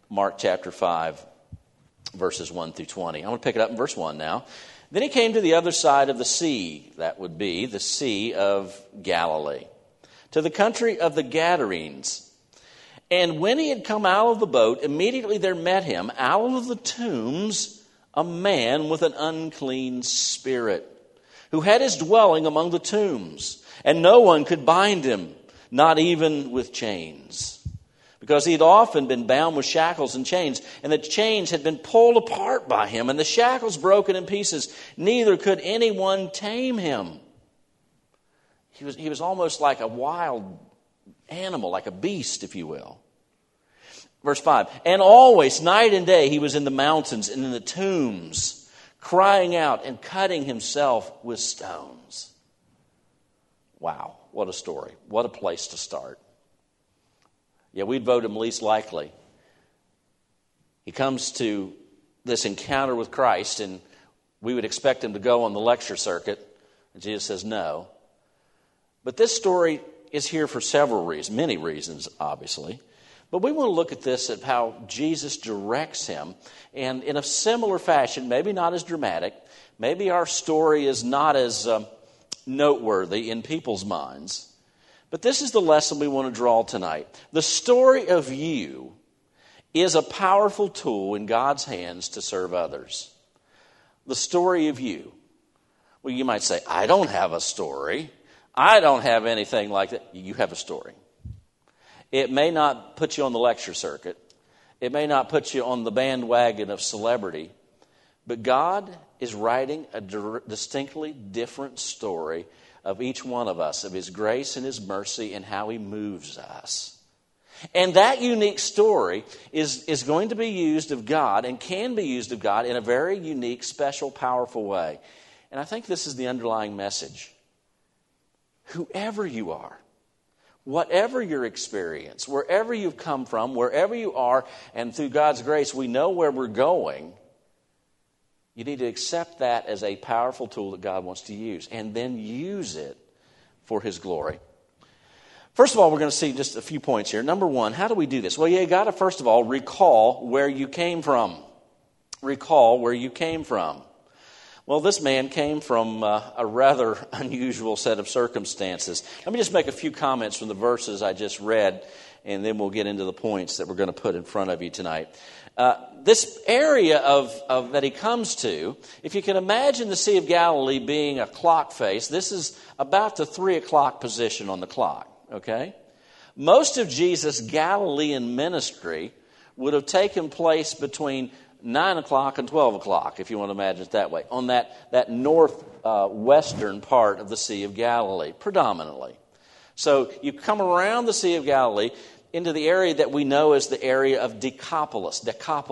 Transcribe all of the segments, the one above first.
Mark chapter 5, verses 1 through 20. I'm going to pick it up in verse 1 now. Then he came to the other side of the sea, that would be the Sea of Galilee, to the country of the Gadarenes. And when he had come out of the boat, immediately there met him out of the tombs a man with an unclean spirit, who had his dwelling among the tombs, and no one could bind him, not even with chains, because he had often been bound with shackles and chains, and the chains had been pulled apart by him, and the shackles broken in pieces. Neither could anyone tame him. He was almost like a wild animal, like a beast, if you will. Verse 5, and always, night and day, he was in the mountains and in the tombs, crying out and cutting himself with stones. Wow, what a story. What a place to start. Yeah, we'd vote him least likely. He comes to this encounter with Christ, and we would expect him to go on the lecture circuit. And Jesus says no. But this story is here for several reasons, many reasons, obviously. But we want to look at this, at how Jesus directs him. And in a similar fashion, maybe not as dramatic, maybe our story is not as noteworthy in people's minds. But this is the lesson we want to draw tonight. The story of you is a powerful tool in God's hands to serve others. The story of you. Well, you might say, I don't have a story. I don't have anything like that. You have a story. It may not put you on the lecture circuit. It may not put you on the bandwagon of celebrity. But God is writing a distinctly different story of each one of us, of His grace and His mercy and how He moves us. And that unique story is going to be used of God and can be used of God in a very unique, special, powerful way. And I think this is the underlying message. Whoever you are, whatever your experience, wherever you've come from, wherever you are, and through God's grace we know where we're going, you need to accept that as a powerful tool that God wants to use, and then use it for His glory. First of all, we're going to see just a few points here. Number one, how do we do this? Well, you got to, first of all, recall where you came from. Recall where you came from. Well, this man came from a rather unusual set of circumstances. Let me just make a few comments from the verses I just read, and then we'll get into the points that we're going to put in front of you tonight. This area of that he comes to, if you can imagine the Sea of Galilee being a clock face, this is about the 3 o'clock position on the clock, okay? Most of Jesus' Galilean ministry would have taken place between 9 o'clock and 12 o'clock, if you want to imagine it that way, on that northwestern part of the Sea of Galilee, predominantly. So you come around the Sea of Galilee into the area that we know as the area of Decapolis.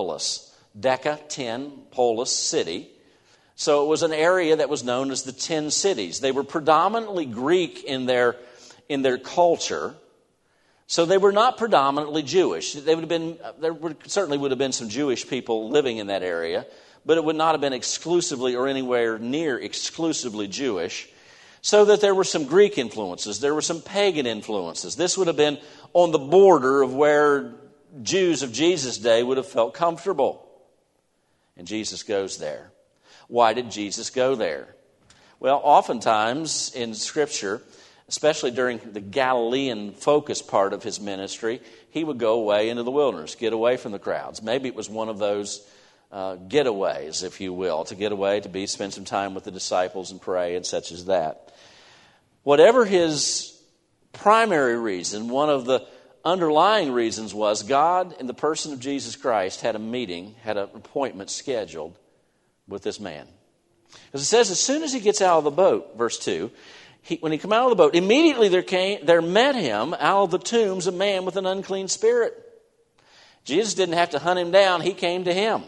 Deca, 10, polis, city. So it was an area that was known as the 10 cities. They were predominantly Greek in their culture. So they were not predominantly Jewish. Certainly would have been some Jewish people living in that area, but it would not have been exclusively or anywhere near exclusively Jewish. So that there were some Greek influences, there were some pagan influences. This would have been on the border of where Jews of Jesus' day would have felt comfortable. And Jesus goes there. Why did Jesus go there? Well, oftentimes in Scripture, especially during the Galilean focus part of his ministry, he would go away into the wilderness, get away from the crowds. Maybe it was one of those getaways, if you will, to get away, to spend some time with the disciples and pray and such as that. Whatever his primary reason, one of the underlying reasons was God, in the person of Jesus Christ, had an appointment scheduled with this man. Because it says, as soon as he gets out of the boat, verse 2, when he came out of the boat, immediately there met him out of the tombs a man with an unclean spirit. Jesus didn't have to hunt him down. He came to him.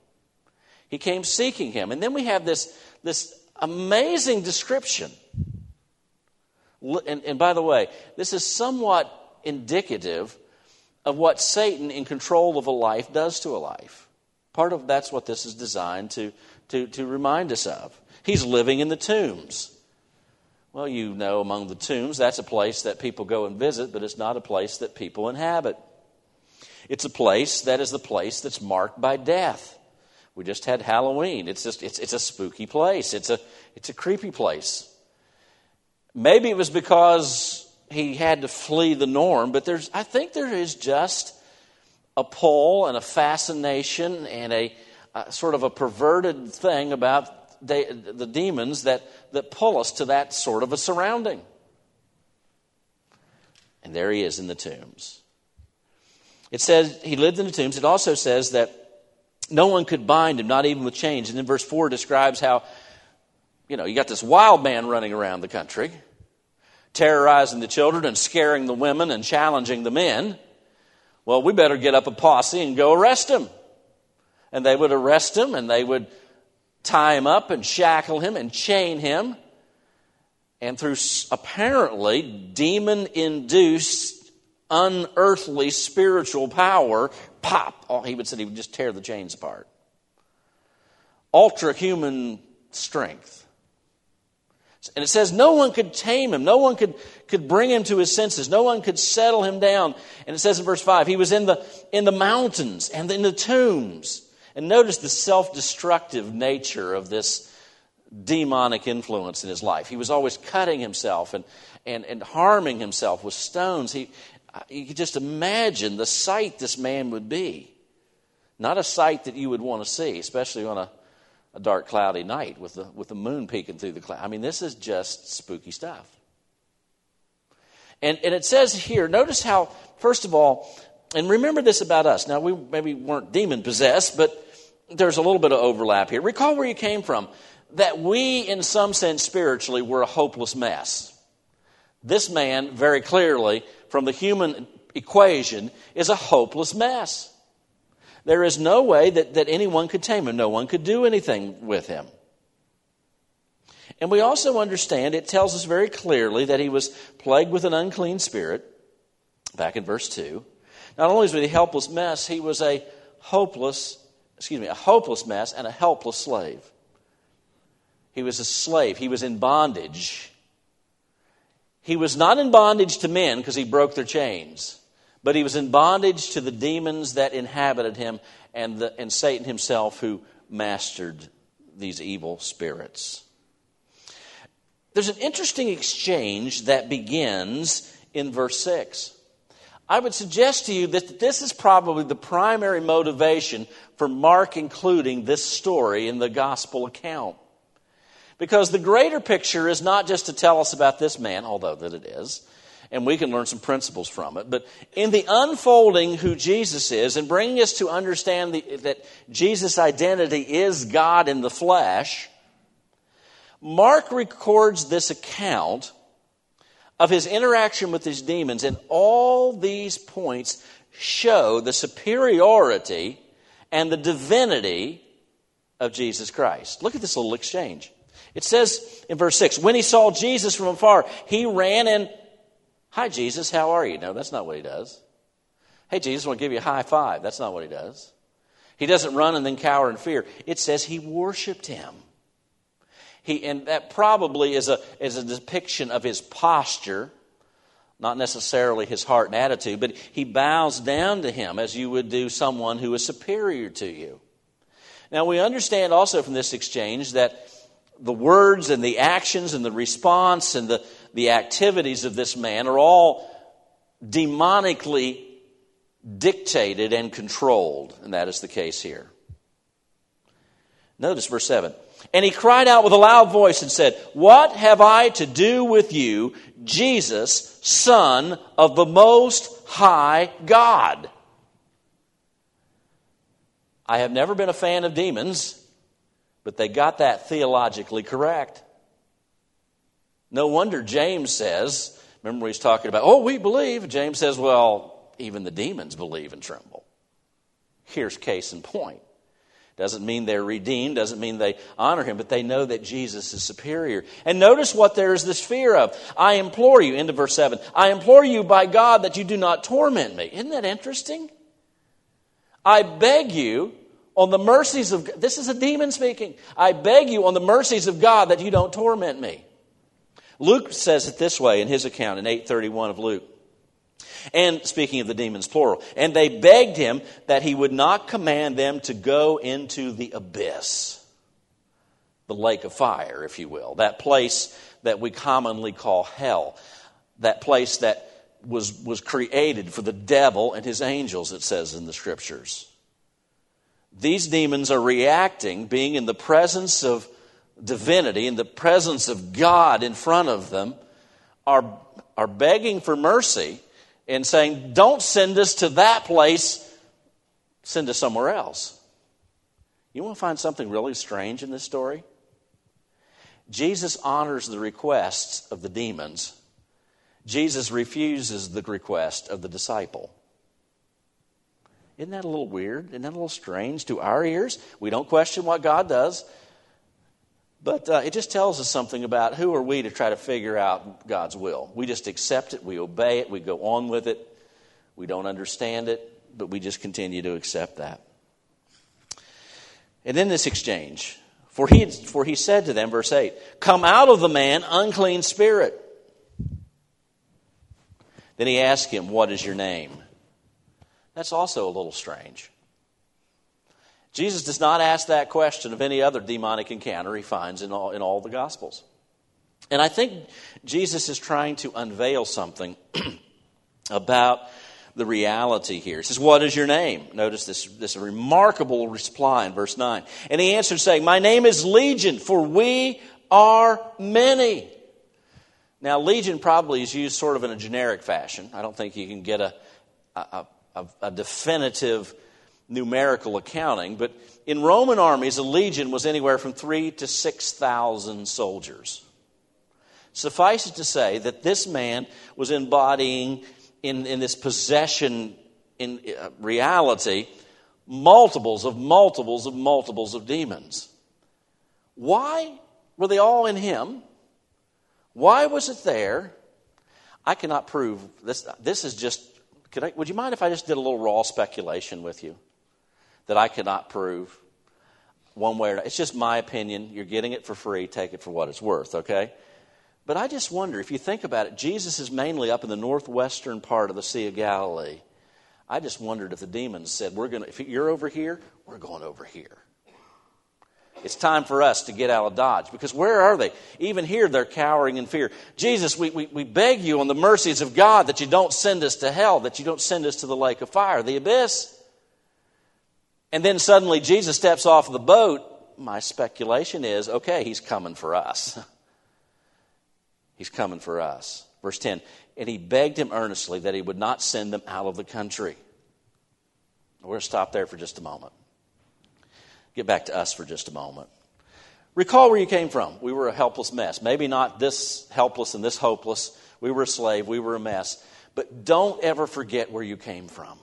He came seeking him. And then we have this amazing description. And by the way, this is somewhat indicative of what Satan in control of a life does to a life. Part of that's what this is designed to remind us of. He's living in the tombs. Well, you know, among the tombs, that's a place that people go and visit, but it's not a place that people inhabit. It's a place that is the place that's marked by death. We just had Halloween. It's a spooky place. It's a creepy place. Maybe it was because he had to flee the norm, but I think there is just a pull and a fascination and a sort of a perverted thing about the demons that pull us to that sort of a surrounding. And there he is in the tombs. It says he lived in the tombs. It also says that no one could bind him, not even with chains. And then verse 4 describes how, you got this wild man running around the country, terrorizing the children and scaring the women and challenging the men. Well, we better get up a posse and go arrest him. And they would arrest him, and they would tie him up and shackle him and chain him. And through apparently demon-induced, unearthly spiritual power, pop, he would just tear the chains apart. Ultra-human strength. And it says no one could tame him. No one could bring him to his senses. No one could settle him down. And it says in verse 5, he was in the mountains and in the tombs. And notice the self-destructive nature of this demonic influence in his life. He was always cutting himself and harming himself with stones. You could just imagine the sight this man would be. Not a sight that you would want to see, especially on a dark, cloudy night with the moon peeking through the cloud. I mean, this is just spooky stuff. And it says here, notice how, first of all, and remember this about us. Now, we maybe weren't demon-possessed, but there's a little bit of overlap here. Recall where you came from, that we, in some sense, spiritually, were a hopeless mess. This man, very clearly, from the human equation, is a hopeless mess. There is no way that anyone could tame him. No one could do anything with him. And we also understand, it tells us very clearly that he was plagued with an unclean spirit, back in verse 2. Not only was he a helpless mess, he was a hopeless mess and a helpless slave. He was a slave. He was in bondage. He was not in bondage to men because he broke their chains, but he was in bondage to the demons that inhabited him and Satan himself who mastered these evil spirits. There's an interesting exchange that begins in verse 6. I would suggest to you that this is probably the primary motivation for Mark including this story in the gospel account. Because the greater picture is not just to tell us about this man, although that it is, and we can learn some principles from it, but in the unfolding who Jesus is and bringing us to understand that Jesus' identity is God in the flesh, Mark records this account of his interaction with these demons, and all these points show the superiority and the divinity of Jesus Christ. Look at this little exchange. It says in verse 6, when he saw Jesus from afar, he ran and, hi, Jesus, how are you? No, that's not what he does. Hey, Jesus, I want to give you a high five. That's not what he does. He doesn't run and then cower in fear. It says he worshiped him. And that probably is a depiction of his posture, not necessarily his heart and attitude, but he bows down to him as you would do someone who is superior to you. Now, we understand also from this exchange that the words and the actions and the response and the activities of this man are all demonically dictated and controlled, and that is the case here. Notice verse 7. And he cried out with a loud voice and said, what have I to do with you, Jesus, Son of the Most High God? I have never been a fan of demons, but they got that theologically correct. No wonder James says, remember he's talking about, we believe. James says, well, even the demons believe and tremble. Here's case in point. Doesn't mean they're redeemed, doesn't mean they honor him, but they know that Jesus is superior. And notice what there is this fear of. I implore you, into verse 7, I implore you by God that you do not torment me. Isn't that interesting? I beg you on the mercies of God. This is a demon speaking. I beg you on the mercies of God that you don't torment me. Luke says it this way in his account in 8:31 of Luke. And speaking of the demons, plural, and they begged him that he would not command them to go into the abyss, the lake of fire, if you will, that place that we commonly call hell, that place that was created for the devil and his angels, it says in the Scriptures. These demons are reacting, being in the presence of divinity, in the presence of God in front of them, are begging for mercy and saying, don't send us to that place, send us somewhere else. You want to find something really strange in this story? Jesus honors the requests of the demons. Jesus refuses the request of the disciple. Isn't that a little weird? Isn't that a little strange to our ears? We don't question what God does. But it just tells us something about who are we to try to figure out God's will. We just accept it, we obey it, we go on with it. We don't understand it, but we just continue to accept that. And in this exchange, for he said to them, verse 8, come out of the man, unclean spirit. Then he asked him, what is your name? That's also a little strange. Jesus does not ask that question of any other demonic encounter he finds in all the Gospels. And I think Jesus is trying to unveil something about the reality here. He says, what is your name? Notice this remarkable reply in verse 9. And he answered saying, my name is Legion, for we are many. Now, Legion probably is used sort of in a generic fashion. I don't think you can get a definitive numerical accounting, but in Roman armies, a legion was anywhere from 3,000 to 6,000 soldiers. Suffice it to say that this man was embodying in this possession in reality multiples of demons. Why were they all in him? Why was it there? I cannot prove this. This is just. Would you mind if I just did a little raw speculation with you that I cannot prove one way or another? It's just my opinion. You're getting it for free. Take it for what it's worth, okay? But I just wonder, if you think about it, Jesus is mainly up in the northwestern part of the Sea of Galilee. I just wondered if the demons said, if you're over here, we're going over here. It's time for us to get out of Dodge. Because where are they? Even here, they're cowering in fear. Jesus, we beg you on the mercies of God that you don't send us to hell, that you don't send us to the lake of fire, the abyss. And then suddenly Jesus steps off the boat. My speculation is, okay, he's coming for us. He's coming for us. Verse 10, and he begged him earnestly that he would not send them out of the country. We're going to stop there for just a moment. Get back to us for just a moment. Recall where you came from. We were a helpless mess. Maybe not this helpless and this hopeless. We were a slave. We were a mess. But don't ever forget where you came from.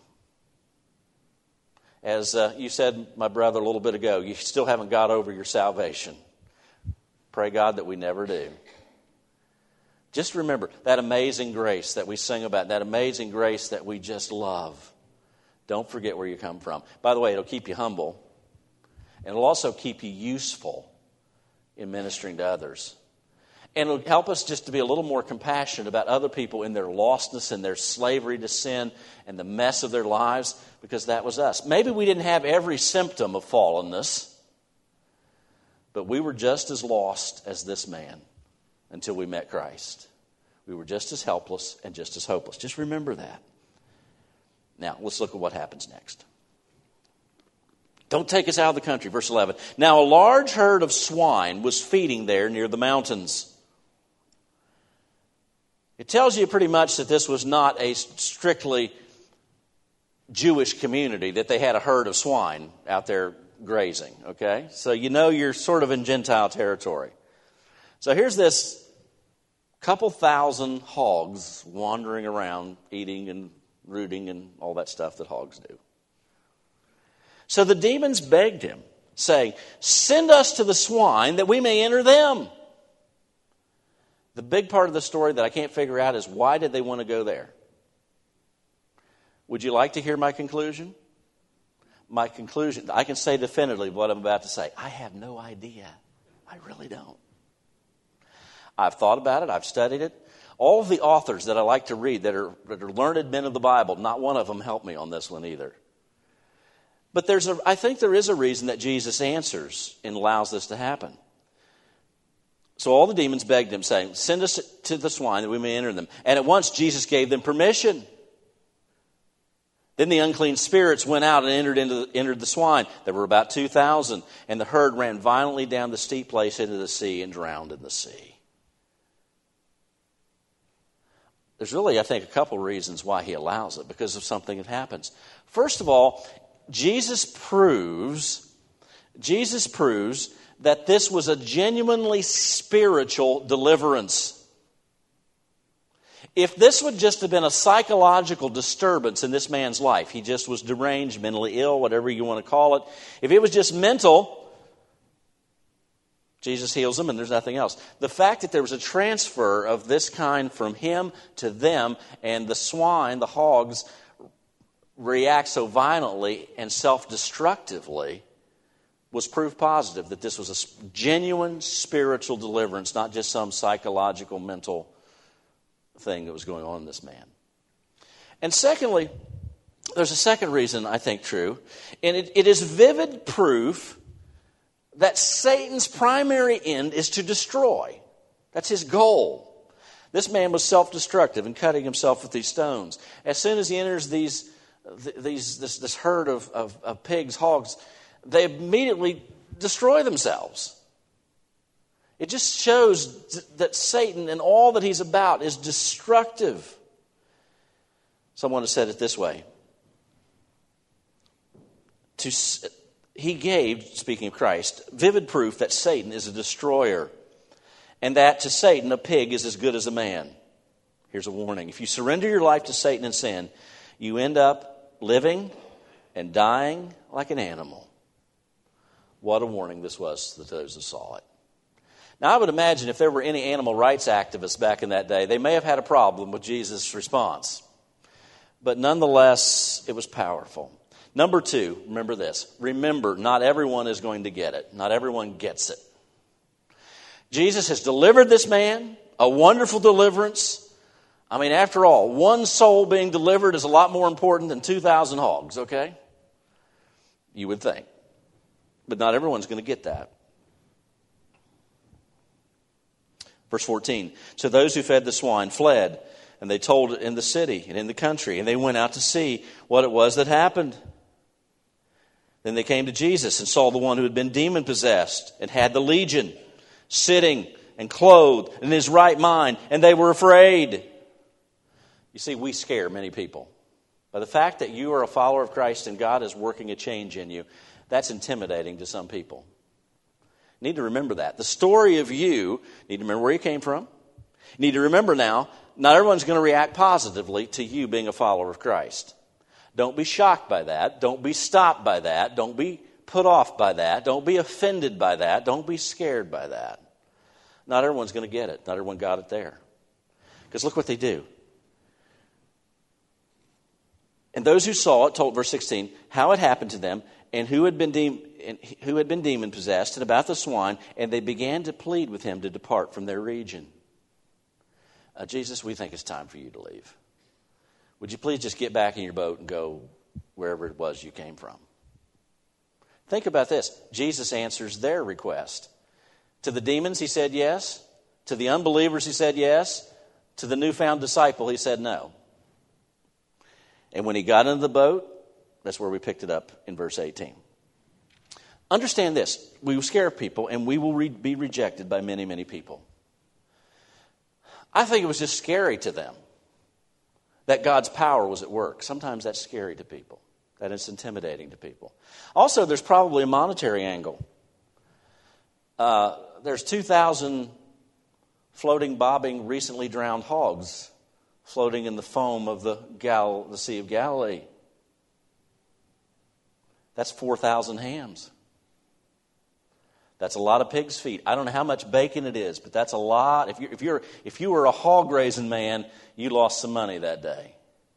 As you said, my brother, a little bit ago, you still haven't got over your salvation. Pray God that we never do. Just remember that amazing grace that we sing about, that amazing grace that we just love. Don't forget where you come from. By the way, it'll keep you humble. And it'll also keep you useful in ministering to others. And it'll help us just to be a little more compassionate about other people in their lostness and their slavery to sin and the mess of their lives, because that was us. Maybe we didn't have every symptom of fallenness, but we were just as lost as this man until we met Christ. We were just as helpless and just as hopeless. Just remember that. Now, let's look at what happens next. Don't take us out of the country. Verse 11. Now a large herd of swine was feeding there near the mountains. It tells you pretty much that this was not a strictly Jewish community, that they had a herd of swine out there grazing. Okay? So you know you're sort of in Gentile territory. So here's this couple thousand hogs wandering around, eating and rooting and all that stuff that hogs do. So the demons begged him, saying, send us to the swine that we may enter them. The big part of the story that I can't figure out is, why did they want to go there? Would you like to hear my conclusion? My conclusion, I can say definitively what I'm about to say. I have no idea. I really don't. I've thought about it. I've studied it. All of the authors that I like to read that are learned men of the Bible, not one of them helped me on this one either. But I think there is a reason that Jesus answers and allows this to happen. So all the demons begged him, saying, "Send us to the swine that we may enter them." And at once Jesus gave them permission. Then the unclean spirits went out and entered the swine. There were about 2,000, and the herd ran violently down the steep place into the sea and drowned in the sea. There's really, I think, a couple reasons why he allows it, because of something that happens. First of all, Jesus proves that this was a genuinely spiritual deliverance. If this would just have been a psychological disturbance in this man's life, he just was deranged, mentally ill, whatever you want to call it. If it was just mental, Jesus heals him and there's nothing else. The fact that there was a transfer of this kind from him to them, and the swine, the hogs, react so violently and self-destructively, was proof positive that this was a genuine spiritual deliverance, not just some psychological, mental thing that was going on in this man. And secondly, there's a second reason I think true, and it is vivid proof that Satan's primary end is to destroy. That's his goal. This man was self-destructive and cutting himself with these stones. As soon as he enters this herd of pigs, hogs, they immediately destroy themselves. It just shows that Satan and all that he's about is destructive. Someone has said it this way. He gave, speaking of Christ, vivid proof that Satan is a destroyer, and that to Satan a pig is as good as a man. Here's a warning. If you surrender your life to Satan and sin, you end up living and dying like an animal. What a warning this was to those who saw it. Now, I would imagine if there were any animal rights activists back in that day, they may have had a problem with Jesus' response. But nonetheless, it was powerful. Number two, remember this. Remember, not everyone is going to get it. Not everyone gets it. Jesus has delivered this man, a wonderful deliverance. I mean, after all, one soul being delivered is a lot more important than 2,000 hogs, okay? You would think. But not everyone's going to get that. Verse 14, so those who fed the swine fled, and they told it in the city and in the country, and they went out to see what it was that happened. Then they came to Jesus and saw the one who had been demon-possessed and had the legion, sitting and clothed in his right mind, and they were afraid. You see, we scare many people. By the fact that you are a follower of Christ and God is working a change in you, that's intimidating to some people. You need to remember that. The story of you need to remember where you came from. You need to remember now, not everyone's going to react positively to you being a follower of Christ. Don't be shocked by that. Don't be stopped by that. Don't be put off by that. Don't be offended by that. Don't be scared by that. Not everyone's going to get it. Not everyone got it there. Because look what they do. And those who saw it told, verse 16, how it happened to them, and who had been demon-possessed, and about the swine, and they began to plead with him to depart from their region. Jesus, we think it's time for you to leave. Would you please just get back in your boat and go wherever it was you came from? Think about this. Jesus answers their request. To the demons, he said yes. To the unbelievers, he said yes. To the newfound disciple, he said no. And when he got into the boat, that's where we picked it up in verse 18. Understand this. We will scare people, and we will be rejected by many, many people. I think it was just scary to them that God's power was at work. Sometimes that's scary to people. That is intimidating to people. Also, there's probably a monetary angle. There's 2,000 floating, bobbing, recently drowned hogs floating in the foam of the Sea of Galilee. That's 4,000 hams. That's a lot of pig's feet. I don't know how much bacon it is, but that's a lot. If you were a hog raising man, you lost some money that day.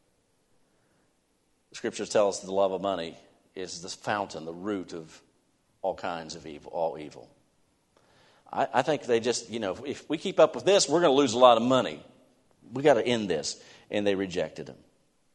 The scriptures tell us the love of money is the fountain, the root of all kinds of evil, all evil. I think they just, if we keep up with this, we're going to lose a lot of money. We got to end this. And they rejected him.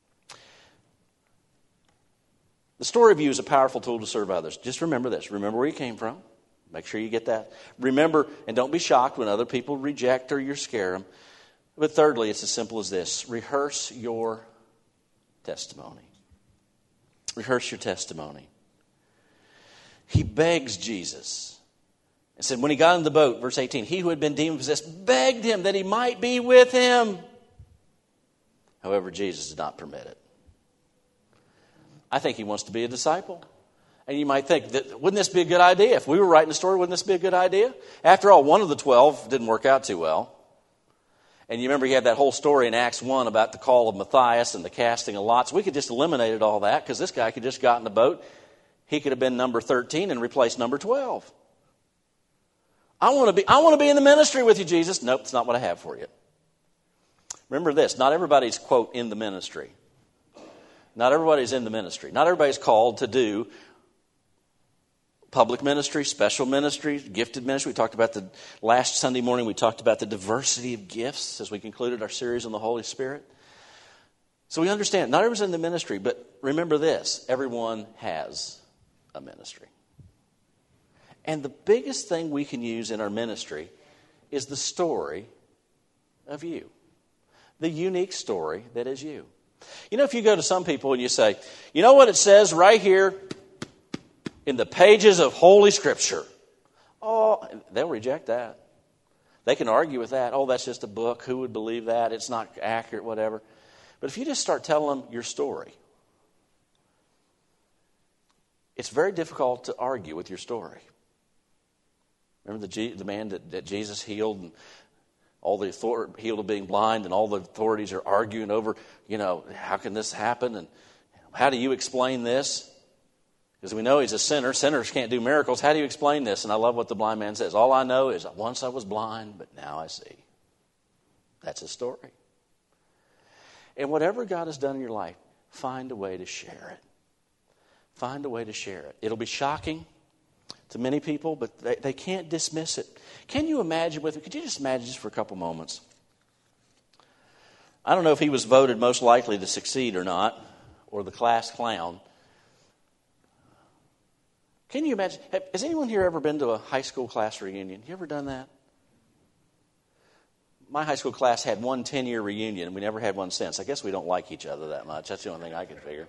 The story of you is a powerful tool to serve others. Just remember this. Remember where you came from. Make sure you get that. Remember, and don't be shocked when other people reject or you scare them. But thirdly, it's as simple as this. Rehearse your testimony. Rehearse your testimony. He begs Jesus. And said, when he got in the boat, verse 18, he who had been demon-possessed begged him that he might be with him. However, Jesus did not permit it. I think he wants to be a disciple. And you might think, wouldn't this be a good idea? If we were writing a story, wouldn't this be a good idea? After all, one of the 12 didn't work out too well. And you remember he had that whole story in Acts 1 about the call of Matthias and the casting of lots. We could just eliminated all that because this guy could just got in the boat. He could have been number 13 and replaced number 12. I want to be in the ministry with you, Jesus. Nope, it's not what I have for you. Remember this, not everybody's, quote, in the ministry. Not everybody's in the ministry. Not everybody's called to do public ministry, special ministry, gifted ministry. We talked about last Sunday morning, we talked about the diversity of gifts as we concluded our series on the Holy Spirit. So we understand, not everyone's in the ministry, but remember this, everyone has a ministry. And the biggest thing we can use in our ministry is the story of you. The unique story that is you. You know, if you go to some people and you say, you know what it says right here in the pages of Holy Scripture? Oh, they'll reject that. They can argue with that. Oh, that's just a book. Who would believe that? It's not accurate, whatever. But if you just start telling them your story, it's very difficult to argue with your story. Remember the man that Jesus healed and all the authority, healed of being blind, and all the authorities are arguing over, how can this happen? And how do you explain this? Because we know he's a sinner. Sinners can't do miracles. How do you explain this? And I love what the blind man says. All I know is once I was blind, but now I see. That's his story. And whatever God has done in your life, find a way to share it. Find a way to share it. It'll be shocking to many people, but they can't dismiss it. Can you imagine with me? Could you just imagine just for a couple moments? I don't know if he was voted most likely to succeed or not, or the class clown. Can you imagine? Has anyone here ever been to a high school class reunion? You ever done that? My high school class had one 10-year reunion, and we never had one since. I guess we don't like each other that much. That's the only thing I can figure.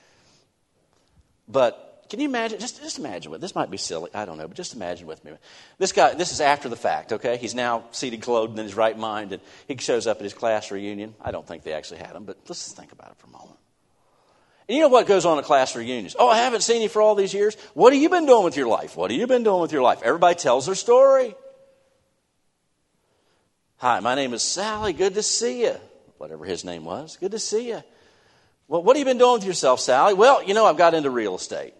But can you imagine? Just imagine with this might be silly. I don't know, but just imagine with me. This guy. This is after the fact. Okay, he's now seated, clothed in his right mind, and he shows up at his class reunion. I don't think they actually had him, but let's just think about it for a moment. And you know what goes on at class reunions? Oh, I haven't seen you for all these years. What have you been doing with your life? What have you been doing with your life? Everybody tells their story. Hi, my name is Sally. Good to see you. Whatever his name was. Good to see you. Well, what have you been doing with yourself, Sally? Well, I've got into real estate.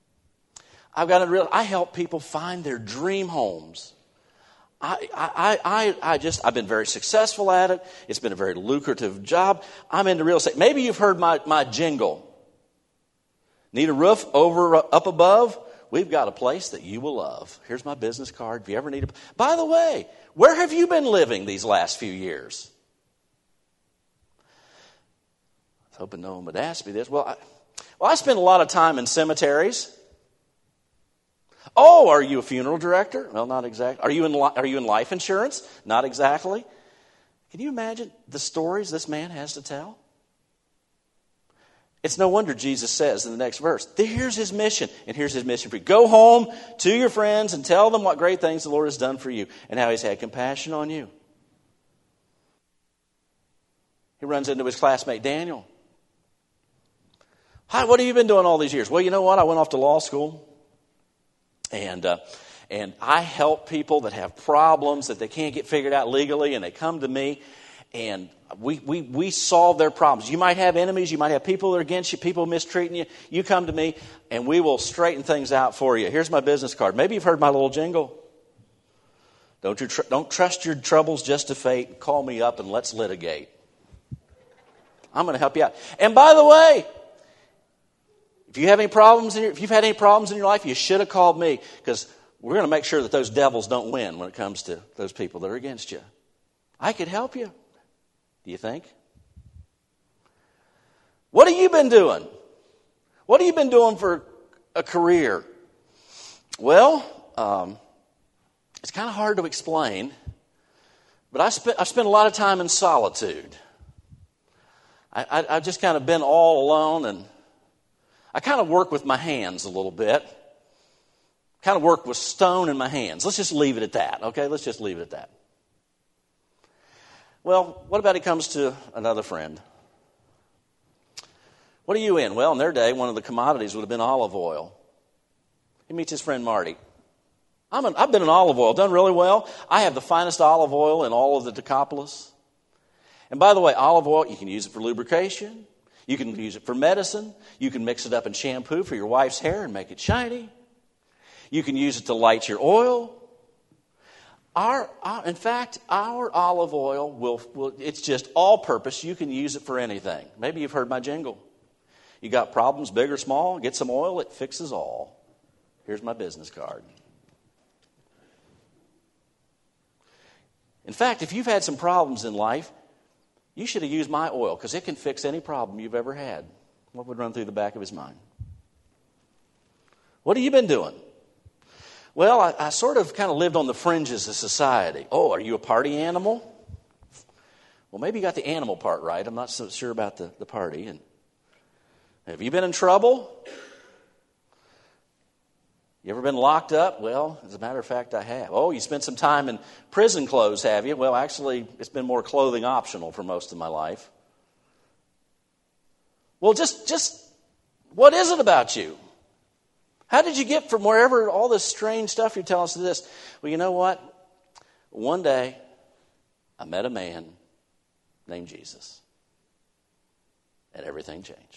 I help people find their dream homes. I've been very successful at it. It's been a very lucrative job. I'm into real estate. Maybe you've heard my jingle. Need a roof up above? We've got a place that you will love. Here's my business card. If you ever need By the way, where have you been living these last few years? I was hoping no one would ask me this. Well, I spend a lot of time in cemeteries. Oh, are you a funeral director? Well, not exactly. Are you in life insurance? Not exactly. Can you imagine the stories this man has to tell? It's no wonder Jesus says in the next verse, here's his mission, and here's his mission for you. Go home to your friends and tell them what great things the Lord has done for you and how he's had compassion on you. He runs into his classmate Daniel. Hi, what have you been doing all these years? Well, you know what? I went off to law school. And I help people that have problems that they can't get figured out legally, and they come to me, and we solve their problems. You might have enemies, you might have people that are against you, people mistreating you. You come to me, and we will straighten things out for you. Here's my business card. Maybe you've heard my little jingle. Don't trust your troubles just to fate. Call me up and let's litigate. I'm going to help you out. And by the way, if you've had any problems in your life, you should have called me, because we're going to make sure that those devils don't win when it comes to those people that are against you. I could help you. Do you think? What have you been doing? What have you been doing for a career? Well, it's kind of hard to explain, but I've spent a lot of time in solitude. I've just kind of been all alone, and I kind of work with my hands a little bit. Kind of work with stone in my hands. Let's just leave it at that, okay? Let's just leave it at that. Well, what about he comes to another friend? What are you in? Well, in their day, one of the commodities would have been olive oil. He meets his friend Marty. I've been in olive oil, done really well. I have the finest olive oil in all of the Decapolis. And by the way, olive oil, you can use it for lubrication. You can use it for medicine. You can mix it up in shampoo for your wife's hair and make it shiny. You can use it to light your oil. In fact, our olive oil will it's just all purpose. You can use it for anything. Maybe you've heard my jingle. You got problems, big or small, get some oil, it fixes all. Here's my business card. In fact, if you've had some problems in life, you should have used my oil because it can fix any problem you've ever had. What would run through the back of his mind? What have you been doing? Well, I sort of kind of lived on the fringes of society. Oh, are you a party animal? Well, maybe you got the animal part right. I'm not so sure about the party. And have you been in trouble? You ever been locked up? Well, as a matter of fact, I have. Oh, you spent some time in prison clothes, have you? Well, actually, it's been more clothing optional for most of my life. Well, just what is it about you? How did you get from wherever all this strange stuff you're telling us to this? Well, you know what? One day, I met a man named Jesus, and everything changed.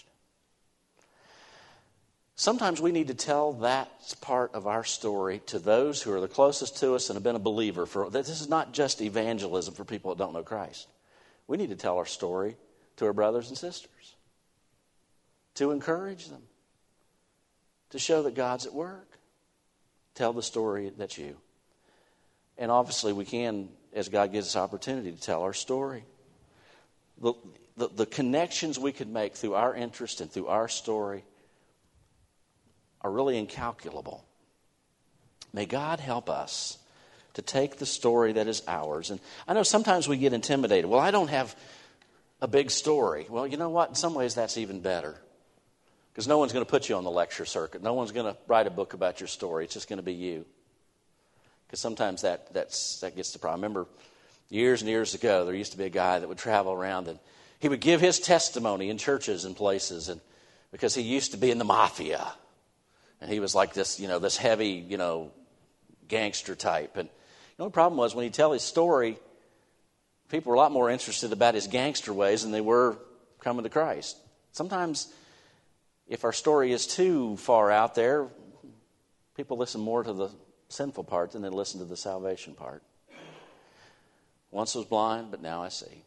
Sometimes we need to tell that part of our story to those who are the closest to us and have been a believer. This is not just evangelism for people that don't know Christ. We need to tell our story to our brothers and sisters, to encourage them, to show that God's at work. Tell the story that's you. And obviously we can, as God gives us opportunity, to tell our story. The connections we can make through our interest and through our story are really incalculable. May God help us to take the story that is ours. And I know sometimes we get intimidated. Well, I don't have a big story. Well, you know what? In some ways that's even better. Because no one's going to put you on the lecture circuit. No one's going to write a book about your story. It's just going to be you. Because sometimes that gets the problem. I remember years and years ago, there used to be a guy that would travel around and he would give his testimony in churches and places, and because he used to be in the mafia. And he was like this, this heavy, gangster type. And the only problem was when he'd tell his story, people were a lot more interested about his gangster ways than they were coming to Christ. Sometimes if our story is too far out there, people listen more to the sinful part than they listen to the salvation part. Once was blind, but now I see.